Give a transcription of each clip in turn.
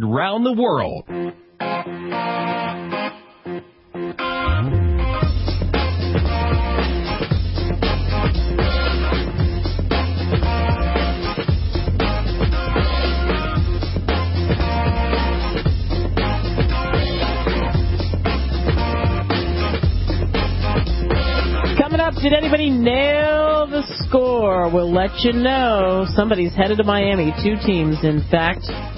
around the world. Did anybody nail the score? We'll let you know. Somebody's headed to Miami. 2 teams, in fact.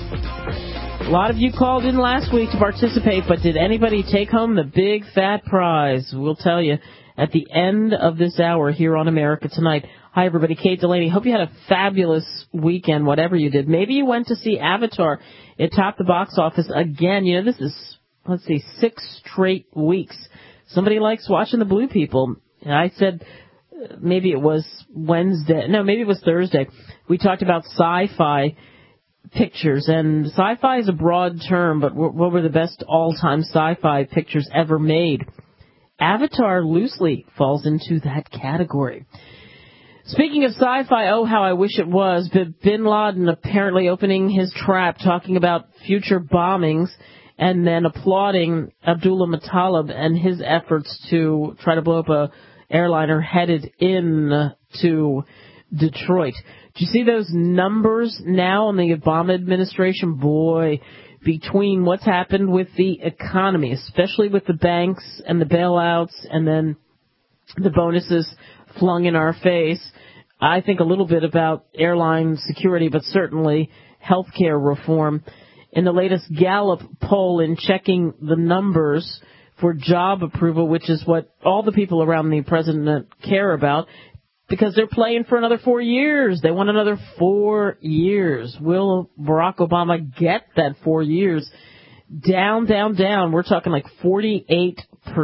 A lot of you called in last week to participate, but did anybody take home the big fat prize? We'll tell you at the end of this hour here on America Tonight. Hi, everybody. Kate Delaney. Hope you had a fabulous weekend, whatever you did. Maybe you went to see Avatar. It topped the box office again. You know, this is, 6 straight weeks. Somebody likes watching the blue people. And I said, maybe it was Wednesday. No, maybe it was Thursday. We talked about sci-fi pictures. And sci-fi is a broad term, but what were the best all-time sci-fi pictures ever made? Avatar loosely falls into that category. Speaking of sci-fi, oh, how I wish it was. Bin Laden apparently opening his trap, talking about future bombings, and then applauding Abdullah Muttalib and his efforts to try to blow up a airliner headed in to Detroit. Do you see those numbers now in the Obama administration? Boy, between what's happened with the economy, especially with the banks and the bailouts and then the bonuses flung in our face, I think a little bit about airline security, but certainly healthcare reform. In the latest Gallup poll, in checking the numbers for job approval, which is what all the people around the president care about, because they're playing for another 4 years. They want another 4 years. Will Barack Obama get that 4 years? Down, down, down. We're talking like 48%.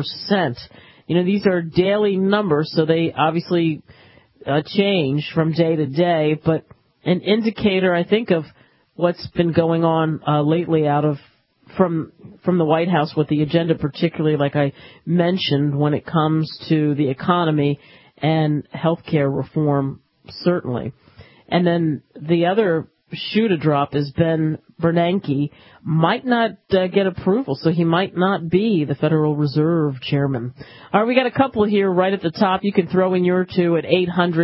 You know, these are daily numbers, so they obviously change from day to day, but an indicator, I think, of what's been going on lately out of from the White House with the agenda, particularly, like I mentioned, when it comes to the economy and healthcare reform, certainly. And then the other shoe to drop is Ben Bernanke might not get approval, so he might not be the Federal Reserve chairman. All right, we got a couple here right at the top. You can throw in your two at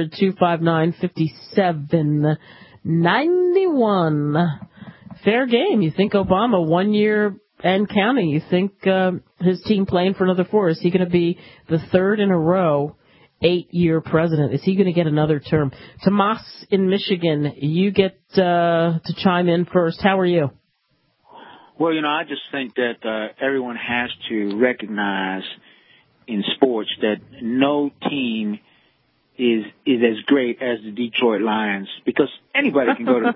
800-259-5791. Fair game. You think Obama, 1 year and counting, you think his team playing for another 4? Is he going to be the third in a row 8-year president? Is he going to get another term? Tomas in Michigan, you get to chime in first. How are you? Well, you know, I just think that everyone has to recognize in sports that no team is as great as the Detroit Lions, because anybody can go to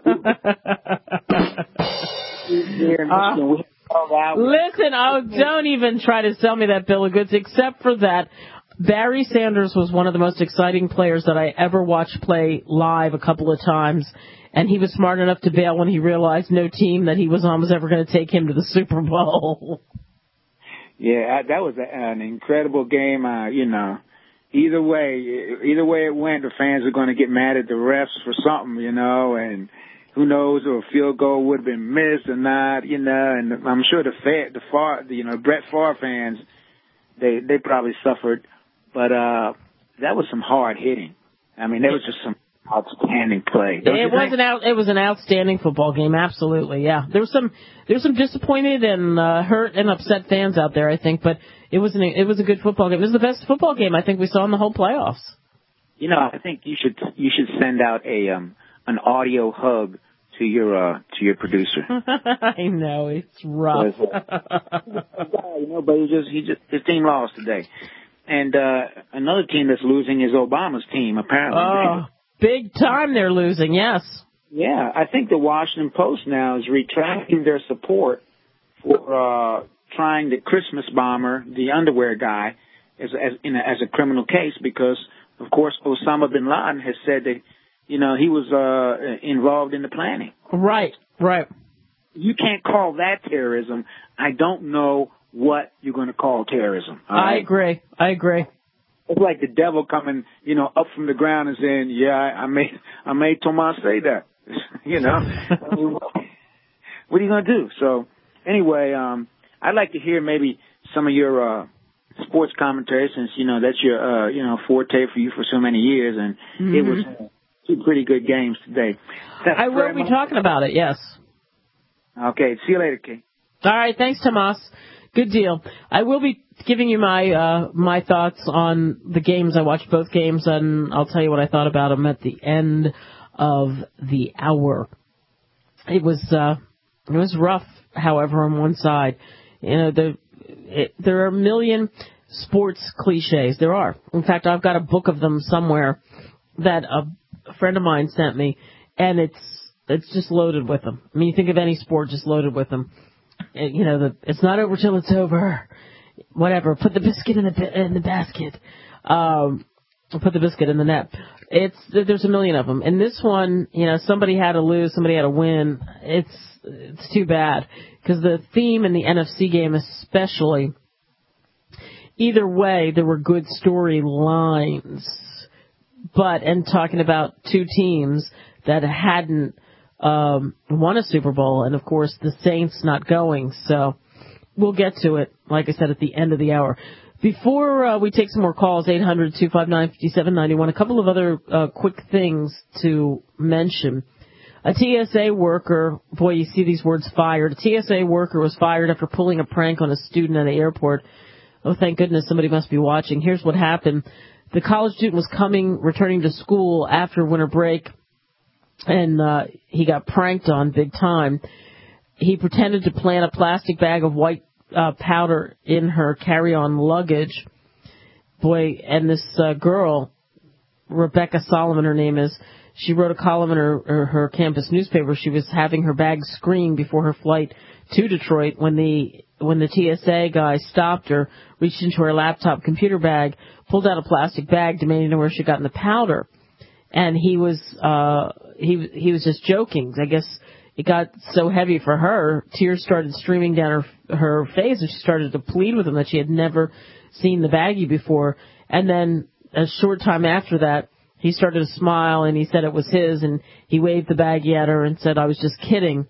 Listen, don't even try to sell me that bill of goods, except for that Barry Sanders was one of the most exciting players that I ever watched play live a couple of times, and he was smart enough to bail when he realized no team that he was on was ever going to take him to the Super Bowl. Yeah, that was an incredible game. You know, either way it went, the fans are going to get mad at the refs for something, you know, and who knows if a field goal would have been missed or not, you know. And I'm sure the Brett Favre fans, they probably suffered, but that was some hard hitting. I mean, there was just some outstanding play. It was an outstanding football game, absolutely. Yeah, there's some disappointed and hurt and upset fans out there, I think, but it was a good football game. It was the best football game I think we saw in the whole playoffs. You know, I think you should send out an audio hug to your producer. I know, it's rough. You know, but his team lost today, and another team that's losing is Obama's team, apparently. Oh, big time they're losing, yes. Yeah, I think the Washington Post now is retracting their support for trying the Christmas bomber, the underwear guy, as a criminal case, because, of course, Osama bin Laden has said that, you know, he was involved in the planning. Right. You can't call that terrorism. I don't know what you're going to call terrorism. I agree. It's like the devil coming, you know, up from the ground and saying, "Yeah, I made Tomas say that." You know, I mean, what are you going to do? So anyway, I'd like to hear maybe some of your sports commentary, since, that's your, forte for you for so many years, and it was two pretty good games today. I will be talking about it, yes. Okay, see you later, Kate. All right, thanks, Tomas. Good deal. I will be giving you my thoughts on the games. I watched both games, and I'll tell you what I thought about them at the end of the hour. It was rough, however, on one side. There are a million sports cliches. There are. In fact, I've got a book of them somewhere that a friend of mine sent me, and it's just loaded with them. I mean, you think of any sport, just loaded with them. It's not over till it's over. Whatever. Put the biscuit in the basket. Put the biscuit in the net. There's a million of them. And this one, somebody had to lose, somebody had to win. It's too bad, because the theme in the NFC game, especially, either way, there were good storylines. And talking about two teams that hadn't won a Super Bowl, and of course the Saints not going. So we'll get to it, like I said, at the end of the hour. Before we take some more calls, 800-259-5791, a couple of other quick things to mention. A TSA worker, boy, you see these words, fired. A TSA worker was fired after pulling a prank on a student at the airport. Oh, thank goodness, somebody must be watching. Here's what happened. The college student was returning to school after winter break, and he got pranked on big time. He pretended to plant a plastic bag of white powder in her carry-on luggage. Boy, and this girl, Rebecca Solomon, her name is, she wrote a column in her campus newspaper. She was having her bag screened before her flight to Detroit when the TSA guy stopped her, reached into her laptop computer bag, pulled out a plastic bag, demanding to know where she'd gotten the powder. And he was just joking. I guess it got so heavy for her, tears started streaming down her face, and she started to plead with him that she had never seen the baggie before. And then a short time after that, he started to smile, and he said it was his, and he waved the baggie at her and said, "I was just kidding."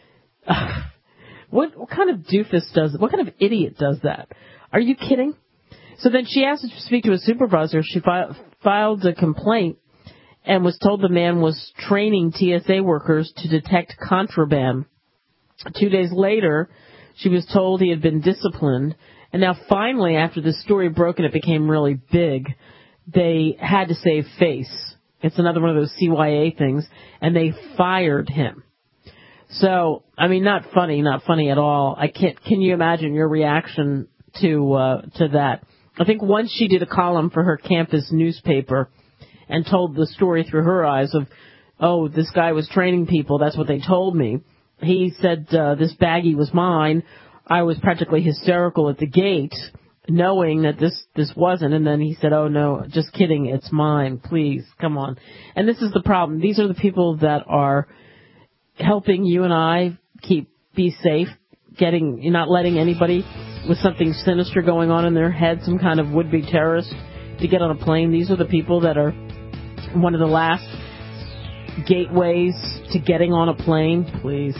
What kind of doofus what kind of idiot does that? Are you kidding? So then she asked to speak to a supervisor. She filed a complaint and was told the man was training TSA workers to detect contraband. 2 days later, she was told he had been disciplined. And now finally, after the story broke and it became really big, they had to save face. It's another one of those CYA things. And they fired him. So, I mean, not funny at all. Can you imagine your reaction to that? I think once she did a column for her campus newspaper and told the story through her eyes of, oh, this guy was training people, that's what they told me. He said, this baggie was mine. I was practically hysterical at the gate, knowing that this wasn't, and then he said, oh no, just kidding, it's mine, please, come on. And this is the problem. These are the people that are helping you and I be safe, not letting anybody with something sinister going on in their head, some kind of would-be terrorist, to get on a plane. These are the people that are one of the last gateways to getting on a plane. Please.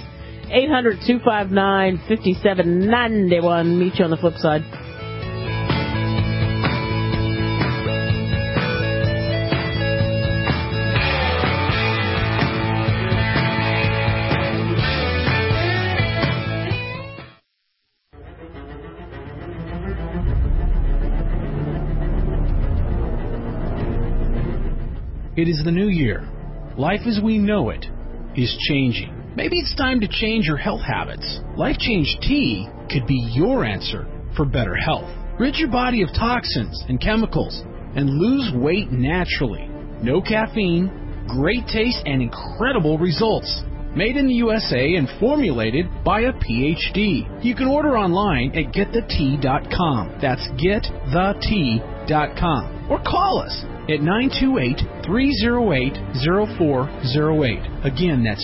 800-259-5791. Meet you on the flip side. It is the new year. Life as we know it is changing. Maybe it's time to change your health habits. Life Change Tea could be your answer for better health. Rid your body of toxins and chemicals and lose weight naturally. No caffeine, great taste, and incredible results. Made in the USA and formulated by a PhD. You can order online at getthetea.com. That's getthetea.com. Or call us at 928-308-0408. Again, that's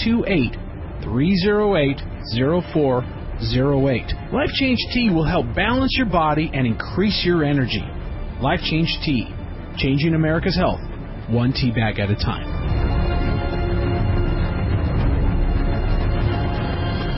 928-308-0408. Life Change Tea will help balance your body and increase your energy. Life Change Tea. Changing America's health, one tea bag at a time.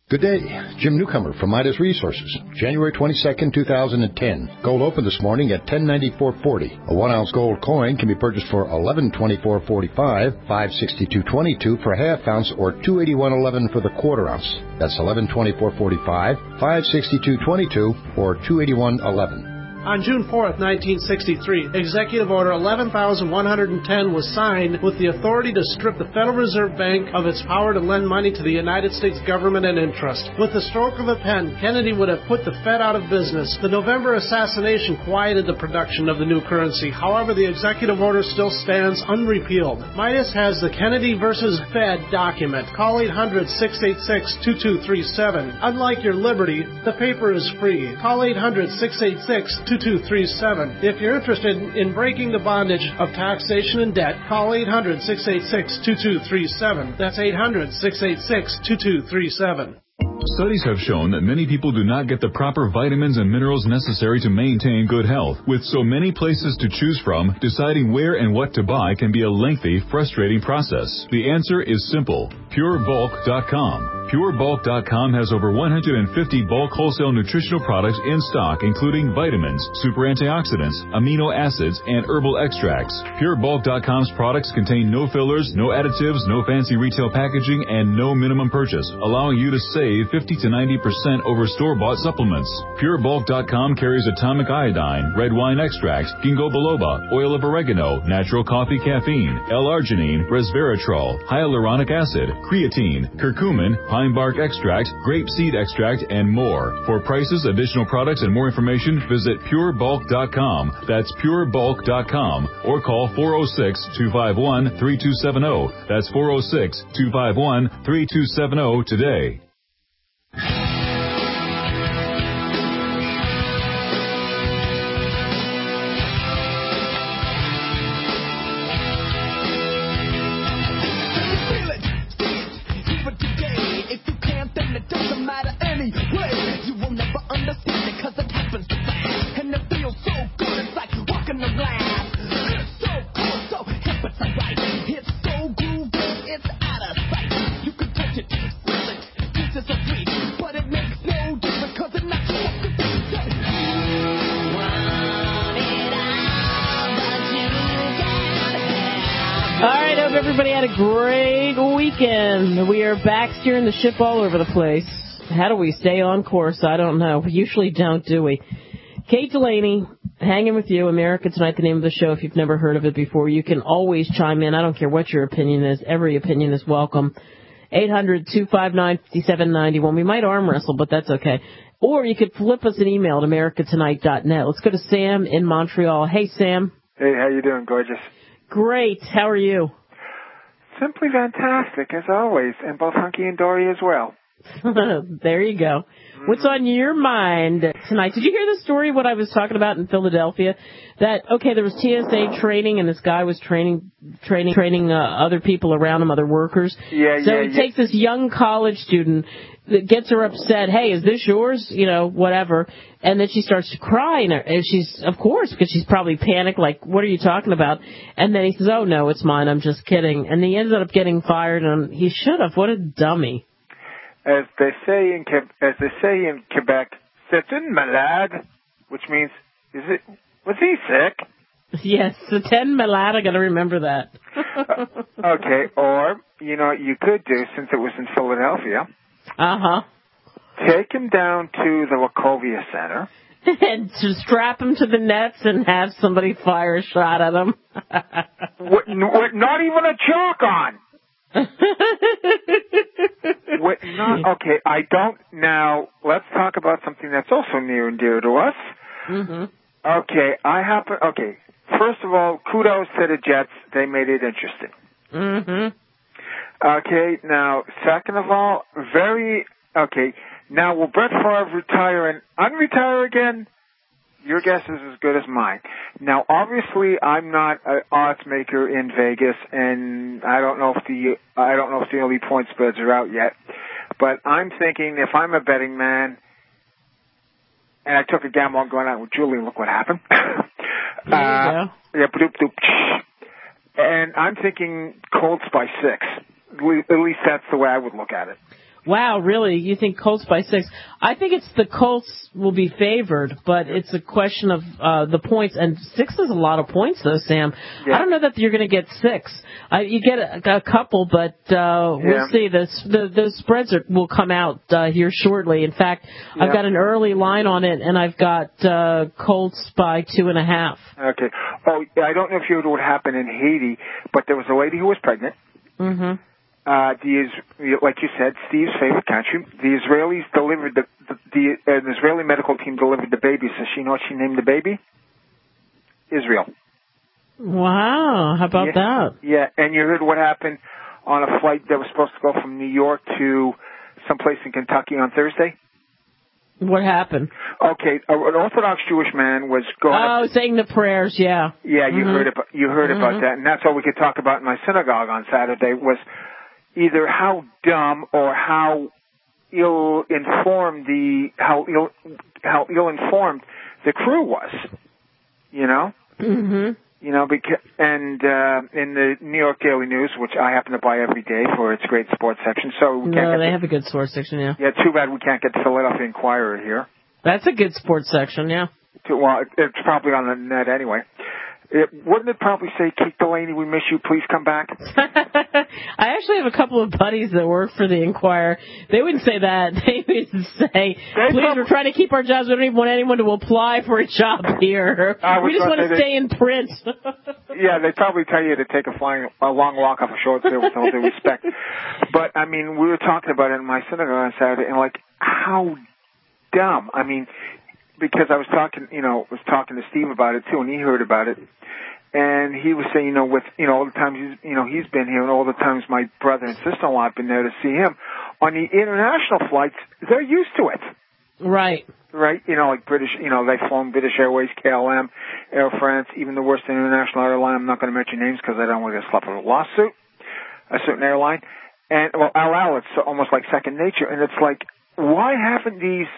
Good day. Jim Newcomer from Midas Resources. January 22nd, 2010. Gold opened this morning at $1094.40. A 1-ounce gold coin can be purchased for $1124.45, $562.22 for a half ounce, or $281.11 for the quarter ounce. That's $1124.45, $562.22, or $281.11. On June 4th, 1963, Executive Order 11,110 was signed with the authority to strip the Federal Reserve Bank of its power to lend money to the United States government and interest. With the stroke of a pen, Kennedy would have put the Fed out of business. The November assassination quieted the production of the new currency. However, the executive order still stands unrepealed. Midas has the Kennedy versus Fed document. Call 800-686-2237. Unlike your Liberty, the paper is free. Call 800-686-2237. If you're interested in breaking the bondage of taxation and debt, call 800-686-2237. That's 800-686-2237. Studies have shown that many people do not get the proper vitamins and minerals necessary to maintain good health. With so many places to choose from, deciding where and what to buy can be a lengthy, frustrating process. The answer is simple. PureBulk.com. PureBulk.com has over 150 bulk wholesale nutritional products in stock, including vitamins, super antioxidants, amino acids, and herbal extracts. PureBulk.com's products contain no fillers, no additives, no fancy retail packaging, and no minimum purchase, allowing you to save 50 to 90% over store-bought supplements. PureBulk.com carries atomic iodine, red wine extract, ginkgo biloba, oil of oregano, natural coffee caffeine, L-arginine, resveratrol, hyaluronic acid, creatine, curcumin, pine bark extract, grape seed extract, and more. For prices, additional products, and more information, visit PureBulk.com. That's PureBulk.com, or call 406-251-3270. That's 406-251-3270 today. Everybody had a great weekend. We are back steering the ship all over the place. How do we stay on course? I don't know. We usually don't, do we? Kate Delaney, hanging with you. America Tonight, the name of the show. If you've never heard of it before, you can always chime in. I don't care what your opinion is. Every opinion is welcome. 800-259-5791. We might arm wrestle, but that's okay. Or you could flip us an email at americatonight.net. Let's go to Sam in Montreal. Hey, Sam. Hey, how you doing, gorgeous? Great. How are you? Simply fantastic, as always, and both hunky and dory as well. There you go. What's on your mind tonight? Did you hear the story, what I was talking about in Philadelphia? That, okay, there was TSA training, and this guy was training other people around him, other workers. So he takes this young college student that gets her upset. Hey, is this yours? You know, whatever. And then she starts to cry, and she's, of course, because she's probably panicked, like, what are you talking about? And then he says, oh, no, it's mine, I'm just kidding. And he ended up getting fired, and he should have. What a dummy. As they say in Quebec, c'est un malade, which means, was he sick? Yes, c'est un malade, I got to remember that. Okay, or, you know what you could do, since it was in Philadelphia. Uh-huh. Take him down to the Wachovia Center. And to strap him to the nets and have somebody fire a shot at him. Not even a chalk on. Okay, I don't. Now, let's talk about something that's also near and dear to us. Mm-hmm. Okay, first of all, kudos to the Jets. They made it interesting. Mm-hmm. Okay, now, second of all, now will Brett Favre retire and unretire again? Your guess is as good as mine. Now, obviously, I'm not an odds maker in Vegas, and I don't know if the early point spreads are out yet. But I'm thinking, if I'm a betting man, and I took a gamble on going out with Julie, and look what happened. There you go. And I'm thinking Colts by 6. At least that's the way I would look at it. Wow, really? You think Colts by 6? I think it's the Colts will be favored, but it's a question of the points. And 6 is a lot of points, though, Sam. Yeah. I don't know that you're going to get 6. You get a couple, but we'll see. The spreads will come out here shortly. In fact, I've got an early line on it, and I've got Colts by 2.5. Okay. Oh, I don't know if you know what happened in Haiti, but there was a lady who was pregnant. Mm-hmm. Like you said, Steve's favorite country. The Israelis delivered the Israeli medical team delivered the baby. So she know what she named the baby? Israel. Wow, how about that? Yeah, and you heard what happened on a flight that was supposed to go from New York to someplace in Kentucky on Thursday? What happened? Okay, an Orthodox Jewish man was going. Oh, saying the prayers, yeah. Yeah, you heard about that, and that's all we could talk about in my synagogue on Saturday was either how dumb or how ill-informed the crew was, you know. Mm-hmm. You know, because in the New York Daily News, which I happen to buy every day for its great sports section, so we can't they have a good sports section, yeah. Yeah, too bad we can't get the Philadelphia Inquirer here. That's a good sports section, yeah. Well, it's probably on the net anyway. Wouldn't it probably say, Keith Delaney, we miss you, please come back? I actually have a couple of buddies that work for the Inquirer. They wouldn't say that. They would say, please, we're trying to keep our jobs. We don't even want anyone to apply for a job here. We just want to stay in print. Yeah, they'd probably tell you to take a long walk off a short there with all due respect. But, I mean, we were talking about it in my synagogue on Saturday, and, like, how dumb. I mean, because I was talking to Steve about it, too, and he heard about it. And he was saying, all the times he's been here and all the times my brother and sister-in-law have been there to see him. On the international flights, they're used to it. Right. Right? Like British, they've flown British Airways, KLM, Air France, even the worst international airline. I'm not going to mention names because I don't want to get slapped with a lawsuit. A certain airline. And, well, El Al, it's almost like second nature. And it's like, why haven't these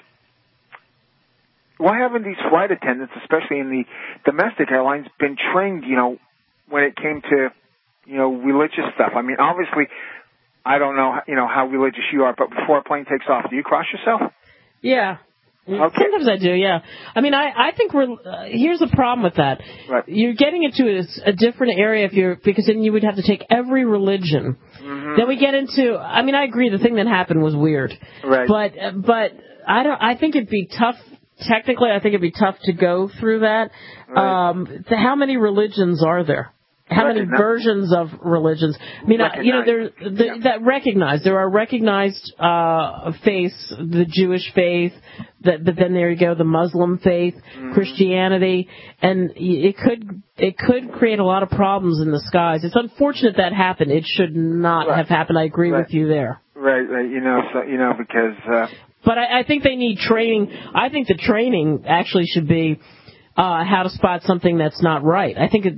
flight attendants, especially in the domestic airlines, been trained, when it came to, religious stuff? I mean, obviously, I don't know, how religious you are, but before a plane takes off, do you cross yourself? Yeah. Okay. Sometimes I do, yeah. I mean, I think here's the problem with that. Right. You're getting into a different area because then you would have to take every religion. Mm-hmm. Then we get into, I mean, I agree, the thing that happened was weird. Right. But I think it'd be tough. Technically, I think it'd be tough to go through that. Right. How many religions are there? How many versions of religions? I mean, that recognized. There are recognized faiths, the Jewish faith, but then there you go, the Muslim faith, Christianity, and it could create a lot of problems in the skies. It's unfortunate that happened. It should not have happened. I agree with you there. Right. Because. But I think they need training. I think the training actually should be how to spot something that's not right. I think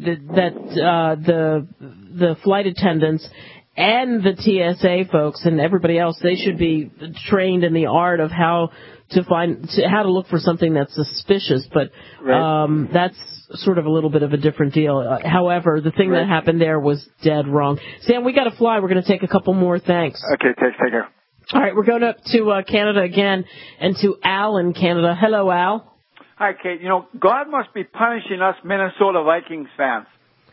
that the flight attendants and the TSA folks and everybody else, they should be trained in the art of how to look for something that's suspicious. But that's sort of a little bit of a different deal. However, the thing that happened there was dead wrong. Sam, we got to fly. We're going to take a couple more. Thanks. Okay, take care. All right, we're going up to Canada again and to Al in Canada. Hello, Al. Hi, Kate. God must be punishing us Minnesota Vikings fans.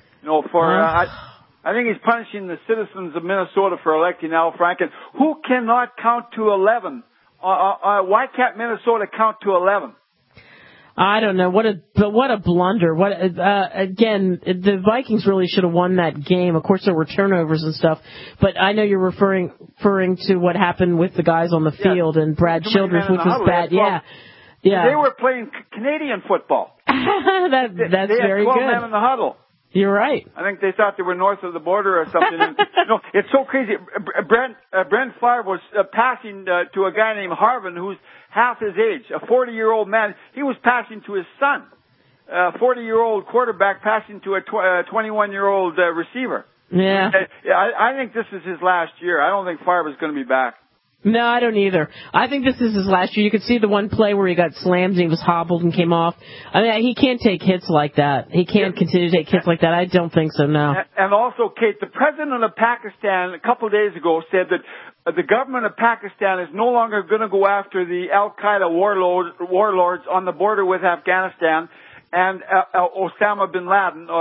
I think he's punishing the citizens of Minnesota for electing Al Franken, who cannot count to 11. Why can't Minnesota count to 11? I don't know. What a blunder. Again, the Vikings really should have won that game. Of course, there were turnovers and stuff, but I know you're referring to what happened with the guys on the field and Brad Childress, which was bad. Yeah. They were playing Canadian football. That's very good. They had 12 men in the huddle. You're right. I think they thought they were north of the border or something. It's so crazy. Brent Favre was passing to a guy named Harvin, who's half his age, a 40-year-old man. He was passing to his son, a 40-year-old quarterback passing to a 21-year-old receiver. Yeah. I think this is his last year. I don't think Favre is going to be back. No, I don't either. I think this is his last year. You could see the one play where he got slammed and he was hobbled and came off. I mean, he can't take hits like that. He can't continue to take hits like that. I don't think so, no. And also, Kate, the president of Pakistan a couple of days ago said that the government of Pakistan is no longer going to go after the Al-Qaeda warlords on the border with Afghanistan and Osama bin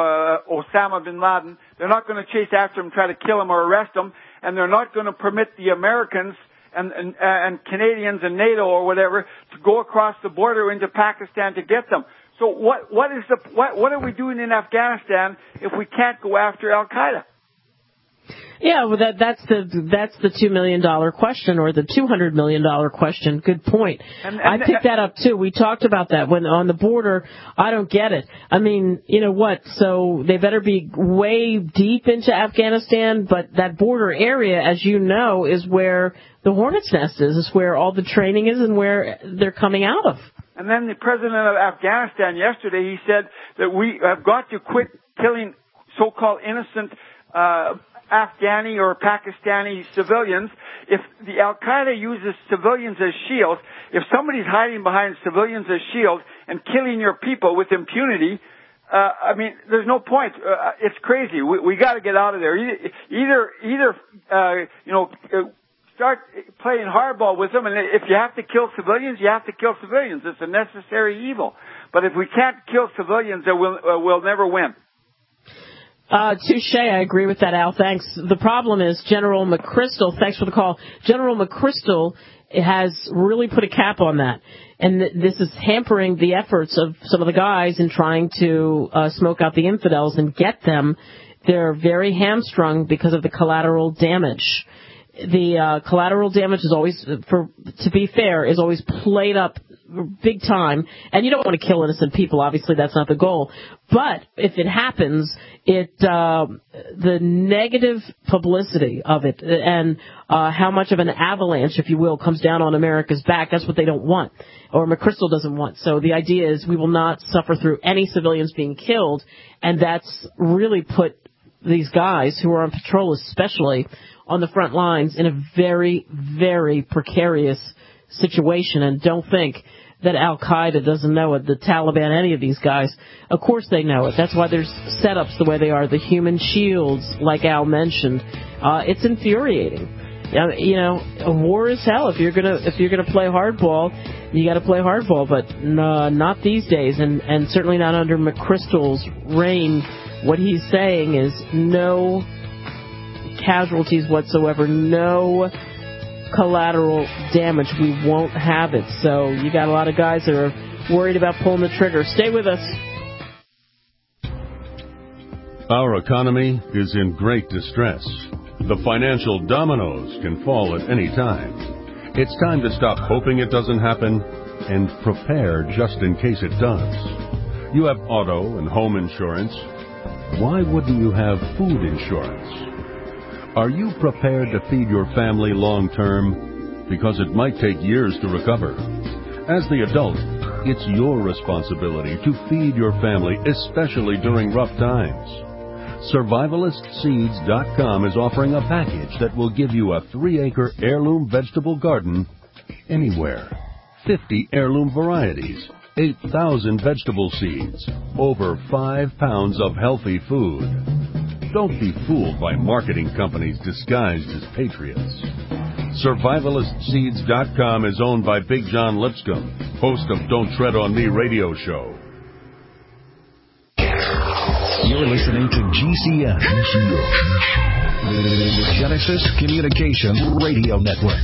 Laden. They're not going to chase after him, try to kill him or arrest him, and they're not going to permit the Americans and Canadians and NATO or whatever to go across the border into Pakistan to get them. So what are we doing in Afghanistan if we can't go after Al-Qaeda? Yeah, well, that's the $2 million question, or the $200 million question. Good point. I picked that up too. We talked about that when on the border. I don't get it. I mean, you know what? So they better be way deep into Afghanistan, but that border area, as you know, is where the hornet's nest is. It's where all the training is and where they're coming out of. And then the president of Afghanistan yesterday, he said that we have got to quit killing so-called innocent Afghani or Pakistani civilians. If the Al-Qaeda uses civilians as shields, if somebody's hiding behind civilians as shields and killing your people with impunity, I mean, there's no point. It's crazy. We got to get out of there. Either start playing hardball with them, and if you have to kill civilians, you have to kill civilians. It's a necessary evil. But if we can't kill civilians, then we'll never win. Touche, I agree with that, Al. Thanks. The problem is General McChrystal, thanks for the call. General McChrystal has really put a cap on that. And this is hampering the efforts of some of the guys in trying to smoke out the infidels and get them. They're very hamstrung because of the collateral damage. The collateral damage is always, to be fair, is always played up big time, and you don't want to kill innocent people. Obviously, that's not the goal. But if it happens, the negative publicity of it and how much of an avalanche, if you will, comes down on America's back, that's what they don't want, or McChrystal doesn't want. So the idea is we will not suffer through any civilians being killed, and that's really put these guys who are on patrol especially on the front lines in a very, very precarious situation. And don't think that Al-Qaeda doesn't know it, the Taliban, any of these guys. Of course they know it. That's why there's setups the way they are, the human shields, like Al mentioned. It's infuriating. You know, a war is hell. If you're gonna play hardball, you got to play hardball. But not these days, and certainly not under McChrystal's reign. What he's saying is no casualties whatsoever, no collateral damage. We won't have it. So you got a lot of guys that are worried about pulling the trigger. Stay with us. Our economy is in great distress. The financial dominoes can fall at any time. It's time to stop hoping it doesn't happen and prepare just in case it does. You have auto and home insurance. Why wouldn't you have food insurance? Are you prepared to feed your family long term? Because it might take years to recover. As the adult, it's your responsibility to feed your family, especially during rough times. SurvivalistSeeds.com is offering a package that will give you a 3-acre heirloom vegetable garden anywhere. 50 heirloom varieties, 8,000 vegetable seeds, over 5 pounds of healthy food. Don't be fooled by marketing companies disguised as patriots. SurvivalistSeeds.com is owned by Big John Lipscomb, host of Don't Tread on Me radio show. You're listening to GCN, the Genesis Communication Radio Network.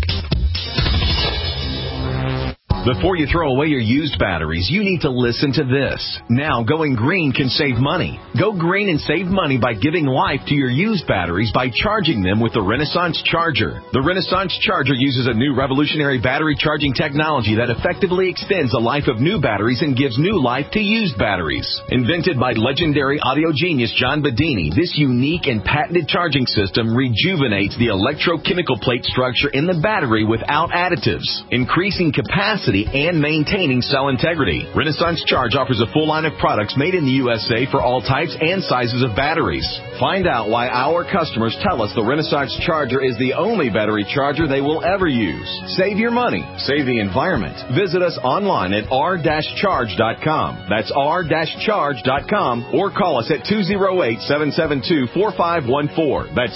Before you throw away your used batteries, you need to listen to this. Now, going green can save money. Go green and save money by giving life to your used batteries by charging them with the Renaissance Charger. The Renaissance Charger uses a new revolutionary battery charging technology that effectively extends the life of new batteries and gives new life to used batteries. Invented by legendary audio genius John Bedini, this unique and patented charging system rejuvenates the electrochemical plate structure in the battery without additives, increasing capacity capacity and maintaining cell integrity. Renaissance Charge offers a full line of products made in the USA for all types and sizes of batteries. Find out why our customers tell us the Renaissance Charger is the only battery charger they will ever use. Save your money. Save the environment. Visit us online at r-charge.com. That's r-charge.com, or call us at 208-772-4514. That's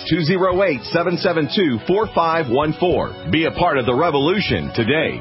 208-772-4514. Be a part of the revolution today.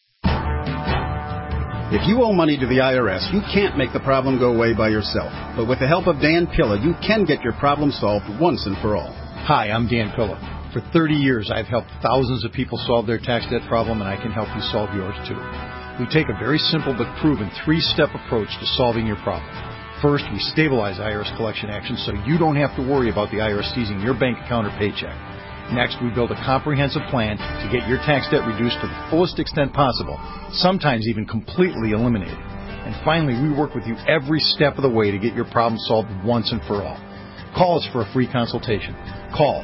If you owe money to the IRS, you can't make the problem go away by yourself. But with the help of Dan Pilla, you can get your problem solved once and for all. Hi, I'm Dan Pilla. For 30 years, I've helped thousands of people solve their tax debt problem, and I can help you solve yours too. We take a very simple but proven 3-step approach to solving your problem. First, we stabilize IRS collection actions so you don't have to worry about the IRS seizing your bank account or paycheck. Next, we build a comprehensive plan to get your tax debt reduced to the fullest extent possible, sometimes even completely eliminated. And finally, we work with you every step of the way to get your problem solved once and for all. Call us for a free consultation. Call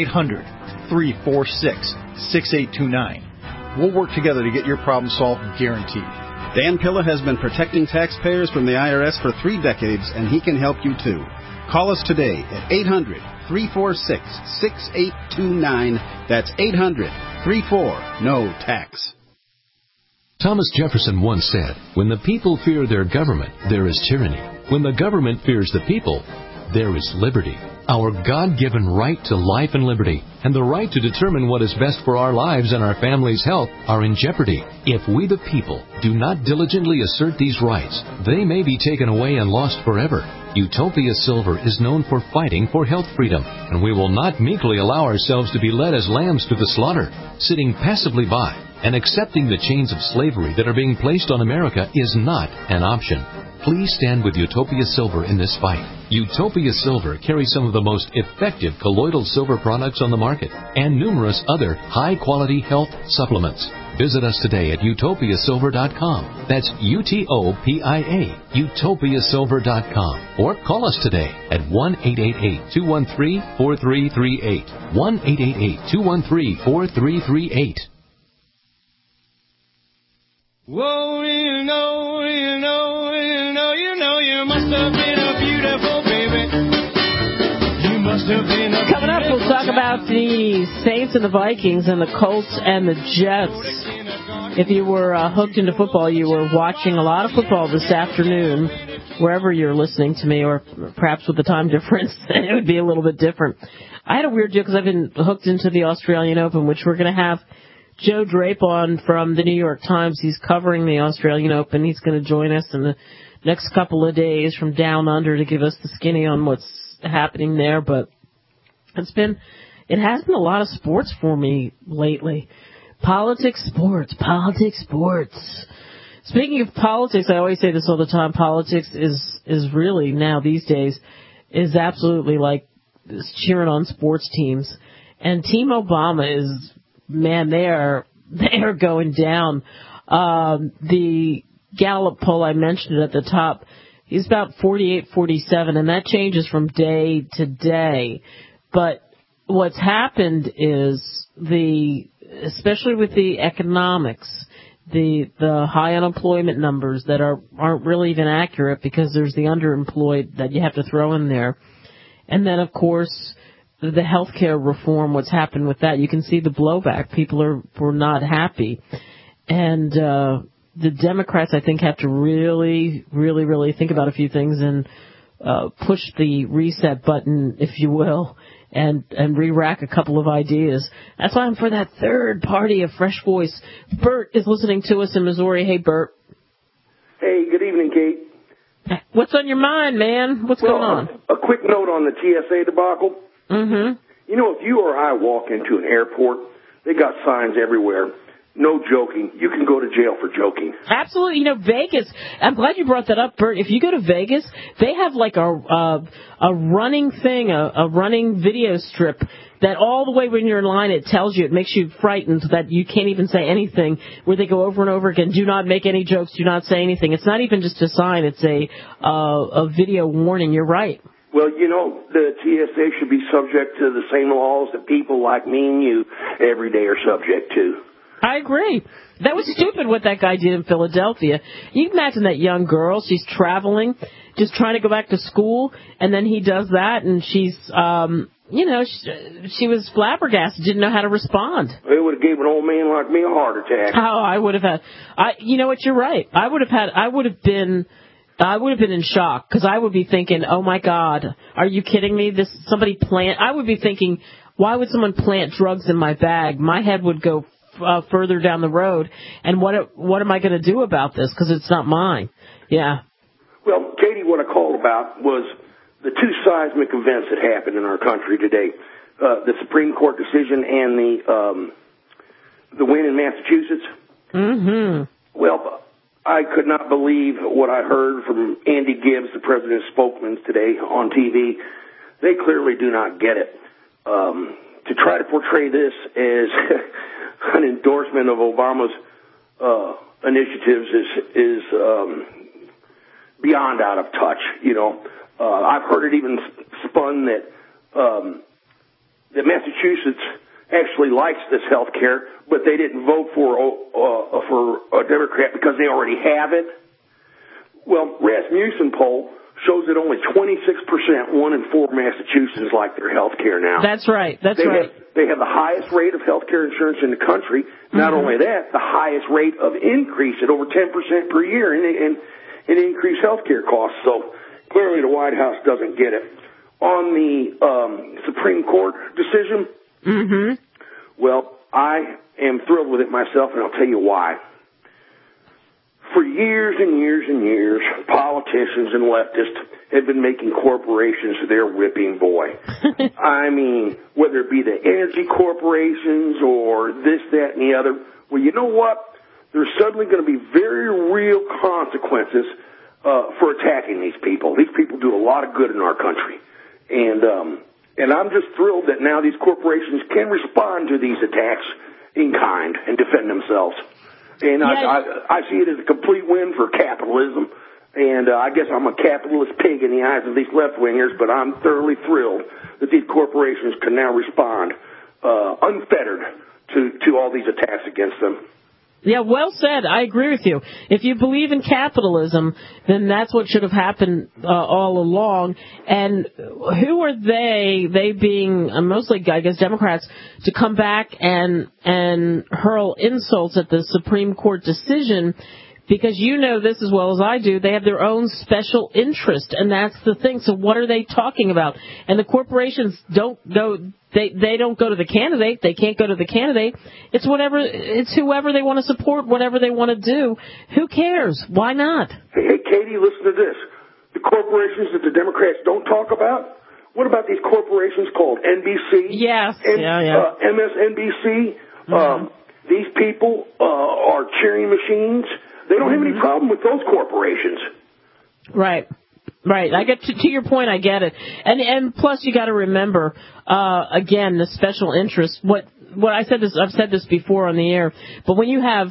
1-800-346-6829. We'll work together to get your problem solved, guaranteed. Dan Pilla has been protecting taxpayers from the IRS for 3 decades, and he can help you too. Call us today at 800-346-6829. That's 800-34-NO-TAX. Thomas Jefferson once said, "When the people fear their government, there is tyranny. When the government fears the people, there is liberty." Our God-given right to life and liberty and the right to determine what is best for our lives and our family's health are in jeopardy. If we the people do not diligently assert these rights, they may be taken away and lost forever. Utopia Silver is known for fighting for health freedom, and we will not meekly allow ourselves to be led as lambs to the slaughter. Sitting passively by and accepting the chains of slavery that are being placed on America is not an option. Please stand with Utopia Silver in this fight. Utopia Silver carries some of the most effective colloidal silver products on the market and numerous other high-quality health supplements. Visit us today at utopiasilver.com. That's UTOPIA, utopiasilver.com. Or call us today at 1-888-213-4338. 1-888-213-4338. Whoa, you must have been a beautiful baby. You must have been a Coming up, we'll talk about the Saints and the Vikings and the Colts and the Jets. If you were hooked into football, you were watching a lot of football this afternoon, wherever you're listening to me, or perhaps with the time difference, it would be a little bit different. I had a weird deal because I've been hooked into the Australian Open, which we're going to have Joe Drape on from the New York Times. He's covering the Australian Open. He's going to join us in the next couple of days from down under to give us the skinny on what's happening there. But it has been a lot of sports for me lately. Politics, sports. Speaking of politics, I always say this all the time. Politics is really now these days is absolutely like cheering on sports teams. And Team Obama is, man, they are going down. The Gallup poll, I mentioned it at the top, he's about 48, 47, and that changes from day to day. But what's happened is especially with the economics, the high unemployment numbers that aren't really even accurate because there's the underemployed that you have to throw in there. And then, of course, the healthcare reform, what's happened with that, you can see the blowback. People were not happy. And the Democrats, I think, have to really, really, really think about a few things and push the reset button, if you will, and re-rack a couple of ideas. That's why I'm for that third party of fresh voice. Bert is listening to us in Missouri. Hey, Bert. Hey, good evening, Kate. What's on your mind, man? What's going on? A quick note on the TSA debacle. Mm-hmm. You know, if you or I walk into an airport, they got signs everywhere. No joking. You can go to jail for joking. Absolutely. You know, Vegas, I'm glad you brought that up, Bert. If you go to Vegas, they have like a running thing, a running video strip that all the way when you're in line, it tells you, it makes you frightened that you can't even say anything, where they go over and over again, do not make any jokes, do not say anything. It's not even just a sign, it's a video warning. You're right. Well, you know, the TSA should be subject to the same laws that people like me and you every day are subject to. I agree. That was stupid what that guy did in Philadelphia. You can imagine that young girl. She's traveling, just trying to go back to school, and then he does that, and she's, she was flabbergasted, didn't know how to respond. It would have given an old man like me a heart attack. Oh, I would have had. You know what? You're right. I would have been in shock because I would be thinking, "Oh my God, are you kidding me? Somebody plant." I would be thinking, "Why would someone plant drugs in my bag?" My head would go further down the road, and what am I going to do about this? Because it's not mine. Yeah. Well, Katie, what I called about was the two seismic events that happened in our country today: the Supreme Court decision and the win in Massachusetts. Mm-hmm. Well, I could not believe what I heard from Andy Gibbs, the president's spokesman today on TV. They clearly do not get it. To try to portray this as an endorsement of Obama's initiatives is beyond out of touch. I've heard it even spun that Massachusetts actually likes this health care, but they didn't vote for a Democrat because they already have it. Well, Rasmussen poll shows that only 26%, 1 in 4 Massachusetts like their health care now. That's right. They have the highest rate of health care insurance in the country. Not only that, the highest rate of increase at over 10% per year in increased health care costs. So clearly the White House doesn't get it. On the Supreme Court decision, well, I am thrilled with it myself, and I'll tell you why. For years and years and years, politicians and leftists have been making corporations their whipping boy. I mean, whether it be the energy corporations or this, that, and the other. Well, you know what? There's suddenly going to be very real consequences for attacking these people. These people do a lot of good in our country. And I'm just thrilled that now these corporations can respond to these attacks in kind and defend themselves. And I see it as a complete win for capitalism. And I guess I'm a capitalist pig in the eyes of these left-wingers, but I'm thoroughly thrilled that these corporations can now respond unfettered to all these attacks against them. Yeah, well said. I agree with you. If you believe in capitalism, then that's what should have happened all along. And who are they being mostly, I guess, Democrats, to come back and hurl insults at the Supreme Court decision? Because you know this as well as I do, they have their own special interest, and that's the thing. So what are they talking about? And the corporations don't go. They don't go to the candidate. They can't go to the candidate. It's whoever they want to support, whatever they want to do. Who cares? Why not? Hey, Katie, listen to this. The corporations that the Democrats don't talk about. What about these corporations called NBC? Yes. MSNBC. These people are cheering machines. They don't have any problem with those corporations. Right. I get to your point. I get it. And plus, you got to remember again the special interest. What I said this. I've said this before on the air. But when you have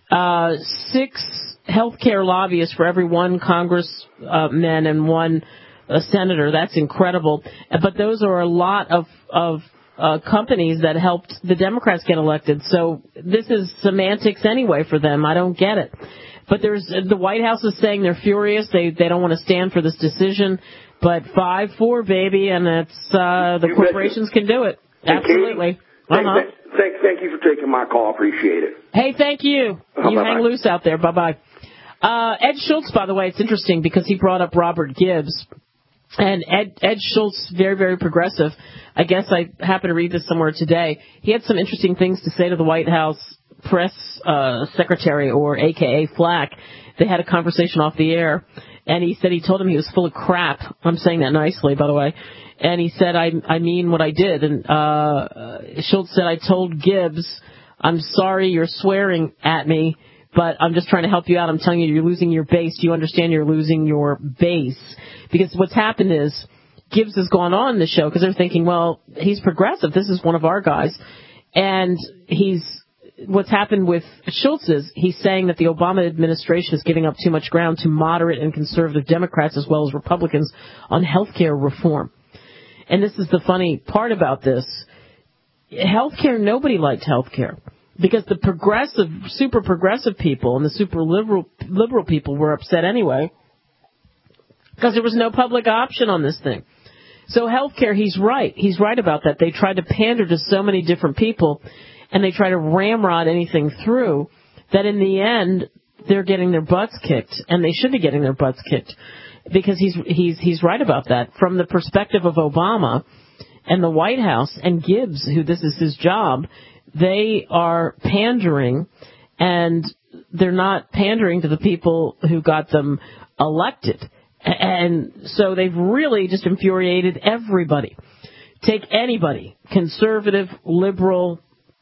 6 healthcare lobbyists for every 1 congressman and 1 senator, that's incredible. But those are a lot of companies that helped the Democrats get elected. So this is semantics anyway for them. I don't get it. But the White House is saying they're furious. They don't want to stand for this decision. But 5-4, baby, and it's the corporations can do it. Absolutely. Thank you for taking my call. Appreciate it. Hey, thank you. You hang loose out there. Bye-bye. Ed Schultz, by the way, it's interesting because he brought up Robert Gibbs. And Ed Schultz, very, very progressive. I guess I happened to read this somewhere today. He had some interesting things to say to the White House press secretary, or AKA Flack. They had a conversation off the air, and he said he told him he was full of crap. I'm saying that nicely, by the way. And he said, I mean what I did. And Schultz said, I told Gibbs, I'm sorry you're swearing at me, but I'm just trying to help you out. I'm telling you, you're losing your base. Do you understand you're losing your base? Because what's happened is Gibbs has gone on the show because they're thinking, well, he's progressive. This is one of our guys. And what's happened with Schultz is he's saying that the Obama administration is giving up too much ground to moderate and conservative Democrats as well as Republicans on health care reform. And this is the funny part about this. Health care, nobody liked health care. because the super progressive people and the super liberal people were upset anyway, because there was no public option on this thing. So healthcare, he's right. He's right about that. They tried to pander to so many different people, and they try to ramrod anything through, that in the end, they're getting their butts kicked, and they should be getting their butts kicked, because he's right about that. From the perspective of Obama and the White House and Gibbs, who this is his job, they are pandering, and they're not pandering to the people who got them elected. And so they've really just infuriated everybody. Take anybody, conservative, liberal,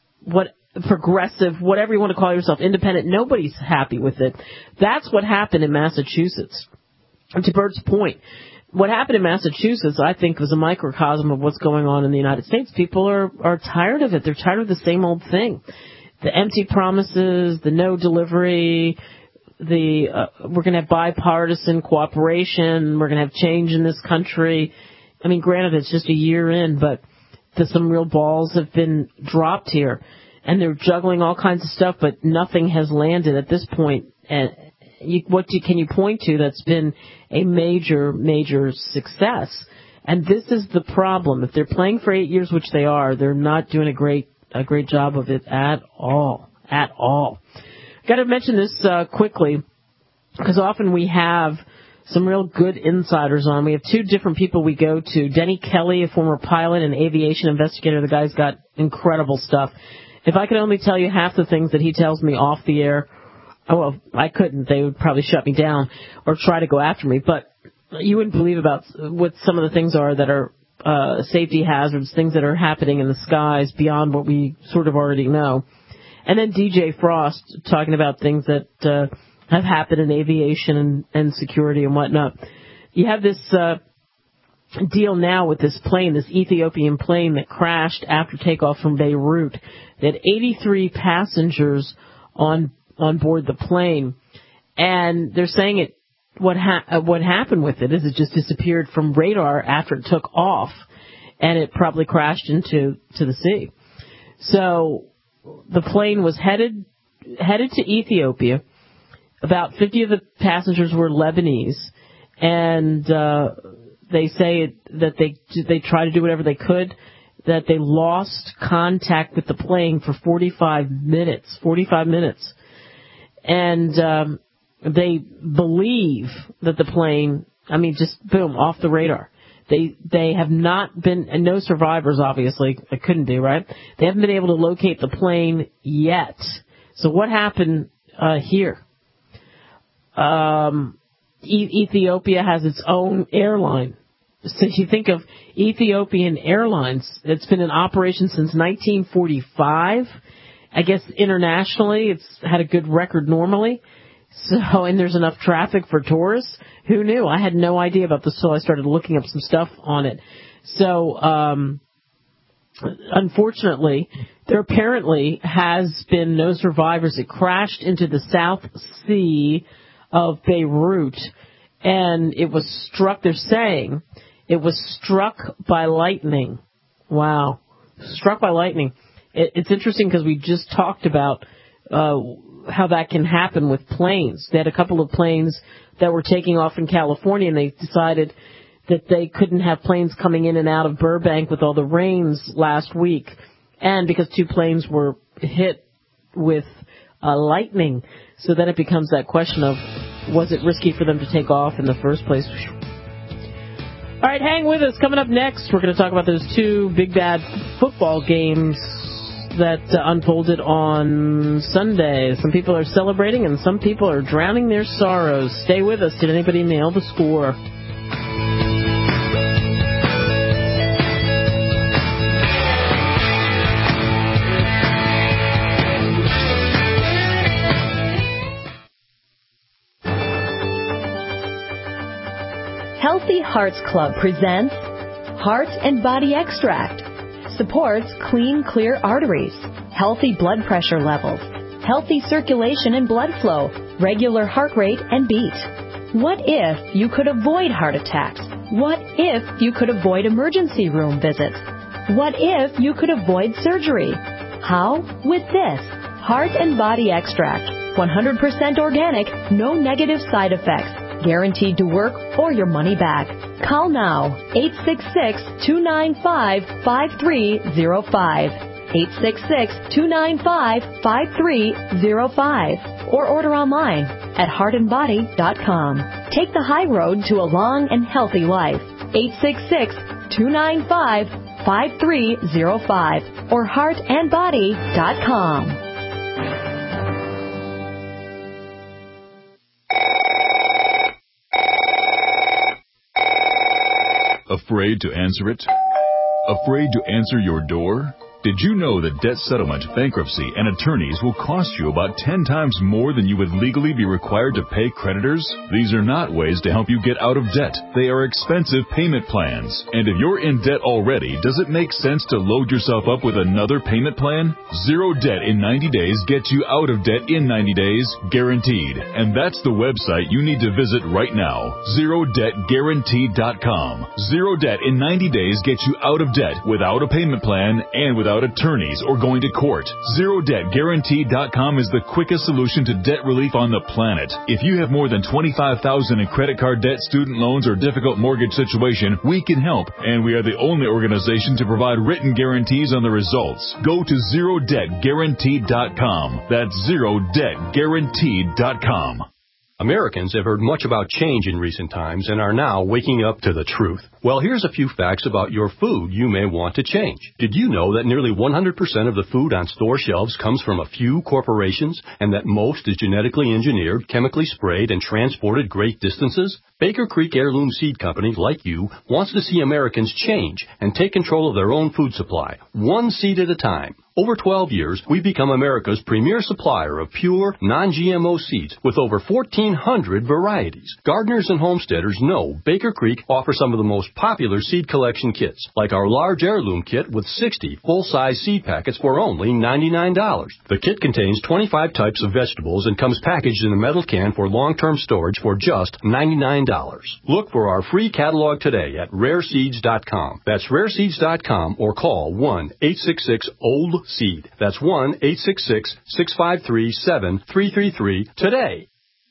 progressive, whatever you want to call yourself, independent, nobody's happy with it. That's what happened in Massachusetts. And to Bert's point, what happened in Massachusetts, I think, was a microcosm of what's going on in the United States. People are tired of it. They're tired of the same old thing. The empty promises, the no delivery, we're going to have bipartisan cooperation, we're going to have change in this country. I mean, granted, it's just a year in, but some real balls have been dropped here. And they're juggling all kinds of stuff, but nothing has landed at this point. And can you point to that's been a major, major success? And this is the problem. If they're playing for 8 years, which they are, they're not doing a great job of it at all. At all. Got to mention this quickly, because often we have some real good insiders on. We have two different people we go to. Denny Kelly, a former pilot and aviation investigator. The guy's got incredible stuff. If I could only tell you half the things that he tells me off the air, well, I couldn't. They would probably shut me down or try to go after me. But you wouldn't believe about what some of the things are that are safety hazards, things that are happening in the skies beyond what we sort of already know. And then DJ Frost talking about things that have happened in aviation and security and whatnot. You have this deal now with this plane, this Ethiopian plane that crashed after takeoff from Beirut. They had 83 passengers on board the plane, and they're saying what happened with it is it just disappeared from radar after it took off, and it probably crashed into the sea. So the plane was headed to Ethiopia. About 50 of the passengers were Lebanese, and they say that they tried to do whatever they could, that they lost contact with the plane for 45 minutes. 45 minutes. And they believe that the plane, just boom, off the radar. They have not been, and no survivors, obviously. It couldn't be, right? They haven't been able to locate the plane yet. So what happened here? Ethiopia has its own airline. So you think of Ethiopian Airlines, it's been in operation since 1945. I guess internationally it's had a good record normally. So, and there's enough traffic for tourists. Who knew? I had no idea about this until I started looking up some stuff on it. So, unfortunately, there apparently has been no survivors. It crashed into the South Sea of Beirut, and it was struck, they're saying, it was struck by lightning. Wow. Struck by lightning. It's interesting because we just talked about how that can happen with planes. They had a couple of planes that were taking off in California, and they decided that they couldn't have planes coming in and out of Burbank with all the rains last week. And because two planes were hit with lightning. So then it becomes that question of, was it risky for them to take off in the first place? All right, hang with us. Coming up next, we're going to talk about those two big bad football games that unfolded on Sunday. Some people are celebrating and some people are drowning their sorrows. Stay with us. Did anybody nail the score? Healthy Hearts Club presents Heart and Body Extract. Supports clean, clear arteries, healthy blood pressure levels, healthy circulation and blood flow, regular heart rate and beat. What if you could avoid heart attacks? What if you could avoid emergency room visits? What if you could avoid surgery? How? With this. Heart and Body Extract. 100% organic, no negative side effects. Guaranteed to work or your money back. Call now. 866-295-5305. 866-295-5305. Or order online at heartandbody.com. Take the high road to a long and healthy life. 866-295-5305 or heartandbody.com. Afraid to answer it? Afraid to answer your door? Did you know that debt settlement, bankruptcy, and attorneys will cost you about 10 times more than you would legally be required to pay creditors? These are not ways to help you get out of debt. They are expensive payment plans. And if you're in debt already, does it make sense to load yourself up with another payment plan? Zero debt in 90 days gets you out of debt in 90 days, guaranteed. And that's the website you need to visit right now, ZeroDebtGuaranteed.com. Zero debt in 90 days gets you out of debt without a payment plan and without attorneys or going to court. ZeroDebtGuaranteed.com is the quickest solution to debt relief on the planet. If you have more than $25,000 in credit card debt, student loans, or difficult mortgage situation, we can help, and we are the only organization to provide written guarantees on the results. Go to ZeroDebtGuaranteed.com. That's ZeroDebtGuaranteed.com. Americans have heard much about change in recent times and are now waking up to the truth. Well, here's a few facts about your food you may want to change. Did you know that nearly 100% of the food on store shelves comes from a few corporations and that most is genetically engineered, chemically sprayed, and transported great distances? Baker Creek Heirloom Seed Company, like you, wants to see Americans change and take control of their own food supply, one seed at a time. Over 12 years, we've become America's premier supplier of pure, non-GMO seeds with over 1,400 varieties. Gardeners and homesteaders know Baker Creek offers some of the most popular seed collection kits, like our large heirloom kit with 60 full-size seed packets for only $99. The kit contains 25 types of vegetables and comes packaged in a metal can for long-term storage for just $99. Look for our free catalog today at rareseeds.com. That's rareseeds.com or call 1-866-OLD-SEED. That's 1-866-653-7333 today.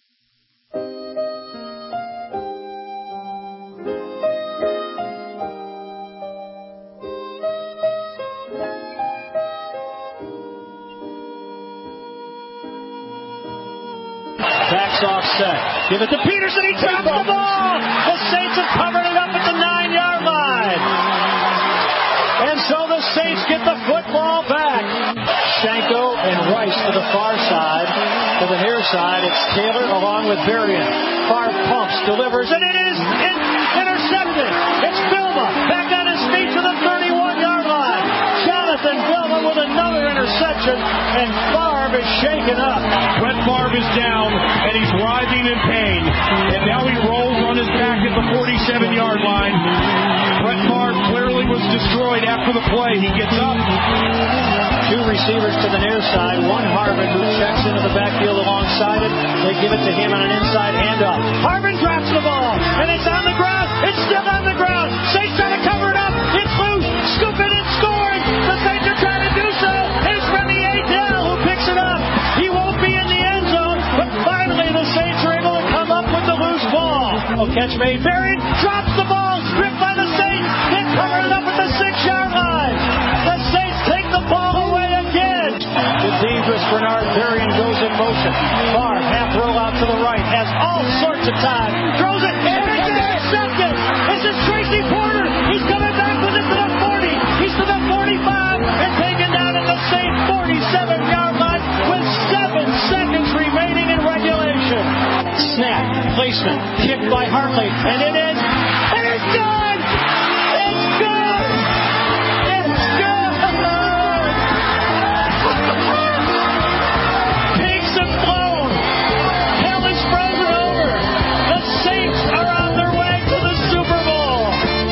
Backs offset. Give it to Peterson. He drops the ball. The Saints have covered it up at the 9-yard line. And so the Saints get the football back. Shanko and Rice to the far side. To the near side, it's Taylor along with Berrien. Favre pumps, delivers, and it is intercepted. It's Vilma back on his feet to the 31-yard line. Jonathan Vilma with another interception, and Favre is shaken up. Brett Favre is down, and he's writhing in pain. And now he rolls on his back at the 47-yard line. Brett Favre clearly was destroyed after the play. He gets up. Two receivers to the near side. One Harvin who checks into the backfield alongside it. They give it to him on an inside handoff. Harvin drops the ball, and it's on the ground. It's still on the ground. Saints trying to cover it up. It's loose. Scoop it and scoring. The Saints are trying to do so. It's Remy Adell who picks it up. He won't be in the end zone, but finally the Saints are able to come up with the loose ball. Catch made. Berrien drops the ball. Stripped by the Saints. Then covered it up at the 6-yard line. The Saints take the ball away again. The dangerous Bernard Berrien goes in motion. Favre half roll out to the right. Has all sorts of time. Throws it. And it's intercepted. This is Tracy Porter. He's coming back with it to the 40. He's to the 45. And taken down at the Saints 47-yard line with 7 seconds remaining in regulation. Snap. Placement. Kicked by Hartley. And it is. And it's good. It's good. It's good. Pigs have flown. Hell is frozen over. The Saints are on their way to the Super Bowl.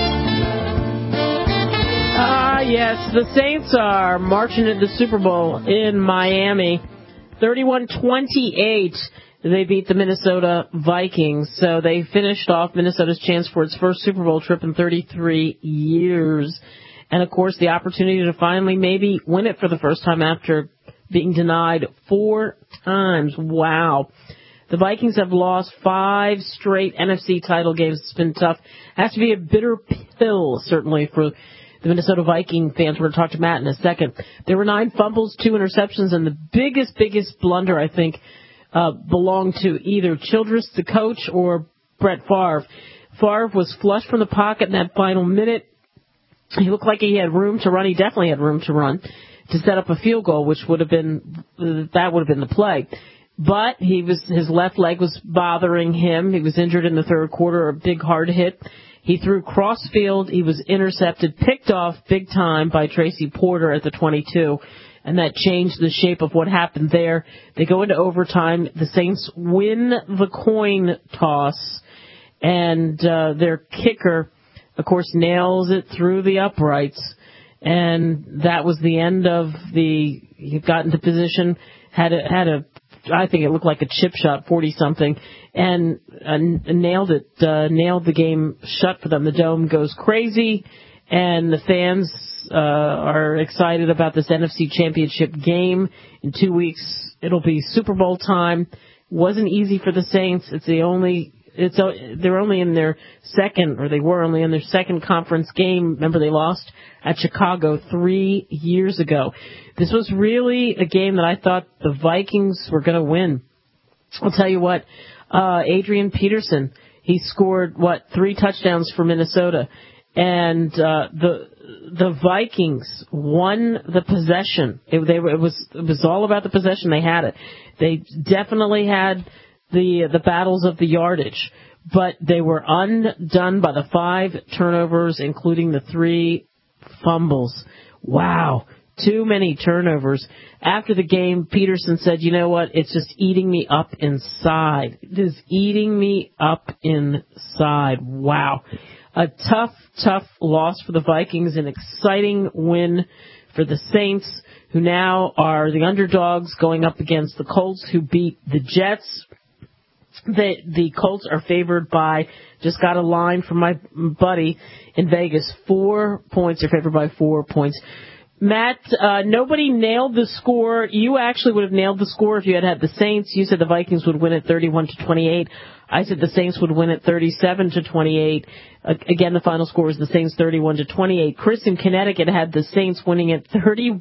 Yes, the Saints are marching into the Super Bowl in Miami. 31-28. They beat the Minnesota Vikings. So they finished off Minnesota's chance for its first Super Bowl trip in 33 years. And, of course, the opportunity to finally maybe win it for the first time after being denied 4 times. Wow. The Vikings have lost 5 straight NFC title games. It's been tough. Has to be a bitter pill, certainly, for the Minnesota Viking fans. We're going to talk to Matt in a second. There were 9 fumbles, 2 interceptions, and the biggest blunder, I think, belonged to either Childress, the coach, or Brett Favre. Favre was flushed from the pocket in that final minute. He looked like he had room to run. He definitely had room to run to set up a field goal, which would have been the play. But his left leg was bothering him. He was injured in the third quarter, a big hard hit. He threw crossfield. He was intercepted, picked off big time by Tracy Porter at the 22. And that changed the shape of what happened there. They go into overtime. The Saints win the coin toss. And their kicker, of course, nails it through the uprights. And that was the end of he got into position, had a I think it looked like a chip shot, 40-something, and nailed it, nailed the game shut for them. The Dome goes crazy, and the fans are excited about this NFC Championship game. In 2 weeks, it'll be Super Bowl time. Wasn't easy for the Saints. They're only in their second conference game. Remember, they lost at Chicago 3 years ago. This was really a game that I thought the Vikings were going to win. I'll tell you what, Adrian Peterson, he scored 3 touchdowns for Minnesota, and the Vikings won the possession. It was all about the possession. They had it. They definitely had the battles of the yardage, but they were undone by the 5 turnovers, including the 3 fumbles. Wow, too many turnovers. After the game, Peterson said, you know what, it's just eating me up inside. It is eating me up inside. Wow. A tough loss for the Vikings, an exciting win for the Saints, who now are the underdogs going up against the Colts, who beat the Jets. The Colts are favored by, just got a line from my buddy in Vegas, 4 points. They're favored by 4 points. Matt, nobody nailed the score. You actually would have nailed the score if you had the Saints. You said the Vikings would win at 31-28. I said the Saints would win at 37-28. Again, the final score was the Saints 31-28. Chris in Connecticut had the Saints winning at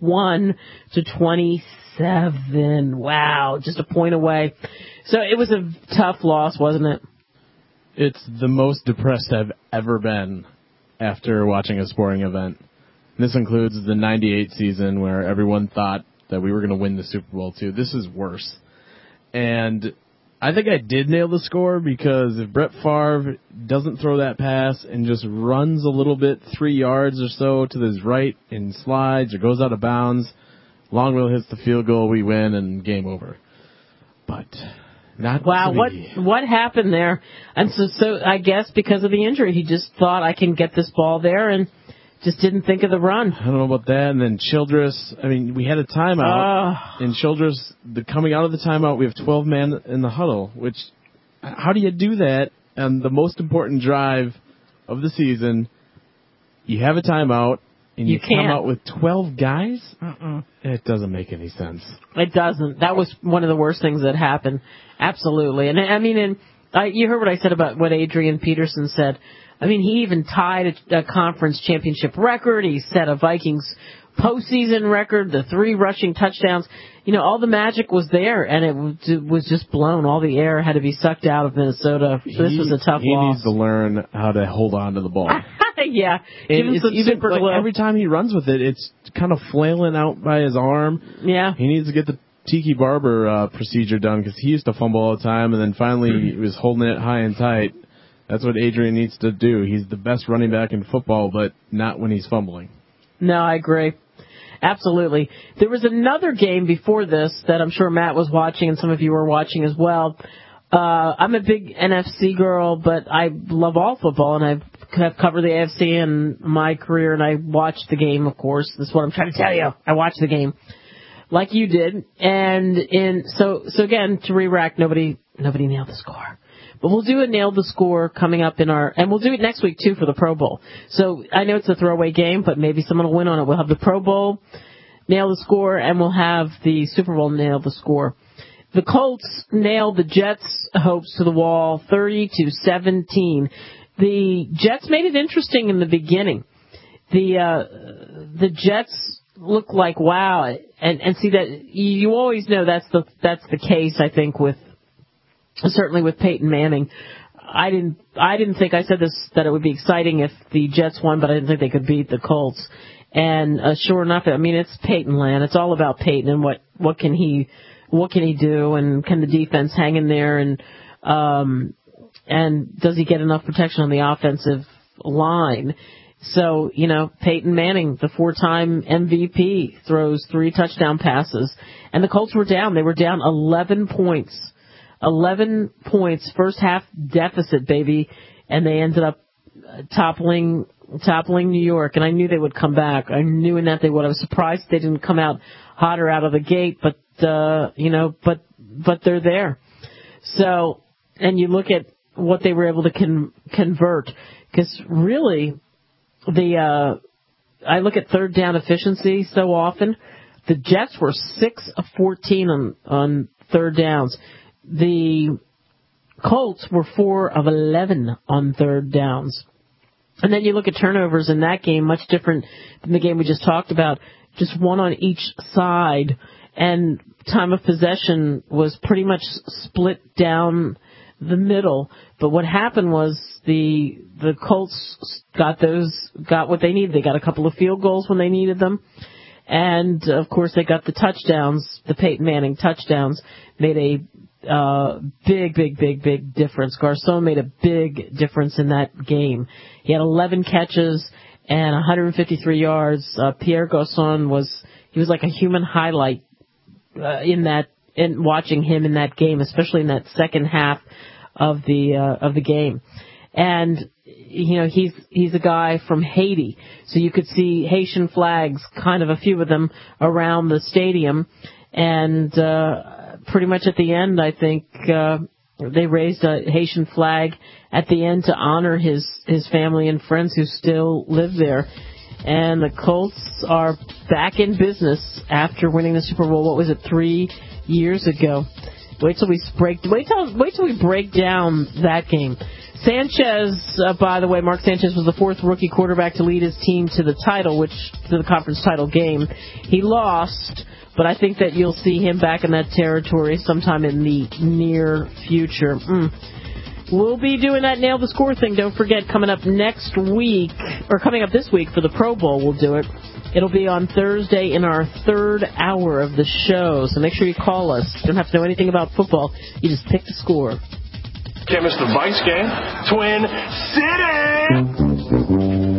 31-27. Wow, just a point away. So it was a tough loss, wasn't it? It's the most depressed I've ever been after watching a sporting event. This includes the 98 season where everyone thought that we were going to win the Super Bowl too. This is worse. And I think I did nail the score because if Brett Favre doesn't throw that pass and just runs a little bit, 3 yards or so to his right and slides or goes out of bounds, Longwell hits the field goal, we win, and game over. But not wow, what happened there? And so I guess because of the injury, he just thought, I can get this ball there, and just didn't think of the run. I don't know about that. And then Childress, we had a timeout. And Childress, coming out of the timeout, we have 12 men in the huddle, which, how do you do that on the most important drive of the season? You have a timeout, and you come out with 12 guys? It doesn't make any sense. It doesn't. That was one of the worst things that happened. Absolutely. And you heard what I said about what Adrian Peterson said. He even tied a conference championship record. He set a Vikings postseason record, the 3 rushing touchdowns. All the magic was there, and it was just blown. All the air had to be sucked out of Minnesota. This was a tough loss. He needs to learn how to hold on to the ball. Yeah. Give him some super glue. Every time he runs with it, it's kind of flailing out by his arm. Yeah. He needs to get the Tiki Barber procedure done because he used to fumble all the time, and then finally he was holding it high and tight. That's what Adrian needs to do. He's the best running back in football, but not when he's fumbling. No, I agree. Absolutely. There was another game before this that I'm sure Matt was watching and some of you were watching as well. I'm a big NFC girl, but I love all football, and I have covered the AFC in my career, and I watched the game, of course. That's what I'm trying to tell you. I watched the game like you did. And so again, to re-rack, nobody nailed the score. But we'll do a nail the score coming up and we'll do it next week too for the Pro Bowl. So I know it's a throwaway game, but maybe someone will win on it. We'll have the Pro Bowl Nail the Score, and we'll have the Super Bowl Nail the Score. The Colts nailed the Jets' hopes to the wall, 30-17. The Jets made it interesting in the beginning. The Jets look like wow, and see that you always know that's the case. I think certainly with Peyton Manning. I didn't think I said this that it would be exciting if the Jets won, but I didn't think they could beat the Colts. And sure enough, I mean it's Peyton land. It's all about Peyton and what can he do, and can the defense hang in there, and does he get enough protection on the offensive line? So, Peyton Manning, the 4-time MVP, throws 3 touchdown passes. And the Colts were down. They were down 11 points. 11 points, first half deficit, baby. And they ended up toppling New York. And I knew they would come back. I knew in that they would. I was surprised they didn't come out hotter out of the gate, but they're there. So, and you look at what they were able to convert. Because really, I look at third down efficiency so often. The Jets were 6 of 14 on third downs. The Colts were 4 of 11 on third downs. And then you look at turnovers in that game, much different than the game we just talked about. Just 1 on each side, and time of possession was pretty much split down the middle. But what happened was the Colts got what they needed. They got a couple of field goals when they needed them. And, of course, they got the touchdowns, the Peyton Manning touchdowns, made a big difference. Garcon made a big difference in that game. He had 11 catches and 153 yards. Pierre Garcon was like a human highlight in watching him in that game, especially in that second half of the game. And he's a guy from Haiti, so you could see Haitian flags, kind of a few of them around the stadium, and pretty much at the end, I think they raised a Haitian flag at the end to honor his family and friends who still live there. And the Colts are back in business after winning the Super Bowl. What was it, 3 years ago? Wait till we break down that game. Sanchez, by the way, Mark Sanchez was the 4th rookie quarterback to lead his team to the conference title game. He lost, but I think that you'll see him back in that territory sometime in the near future. We'll be doing that Nail the Score thing. Don't forget, coming up this week for the Pro Bowl, we'll do it. It'll be on Thursday in our 3rd hour of the show, so make sure you call us. You don't have to know anything about football. You just pick the score. Can't miss the Vice game. Twin City!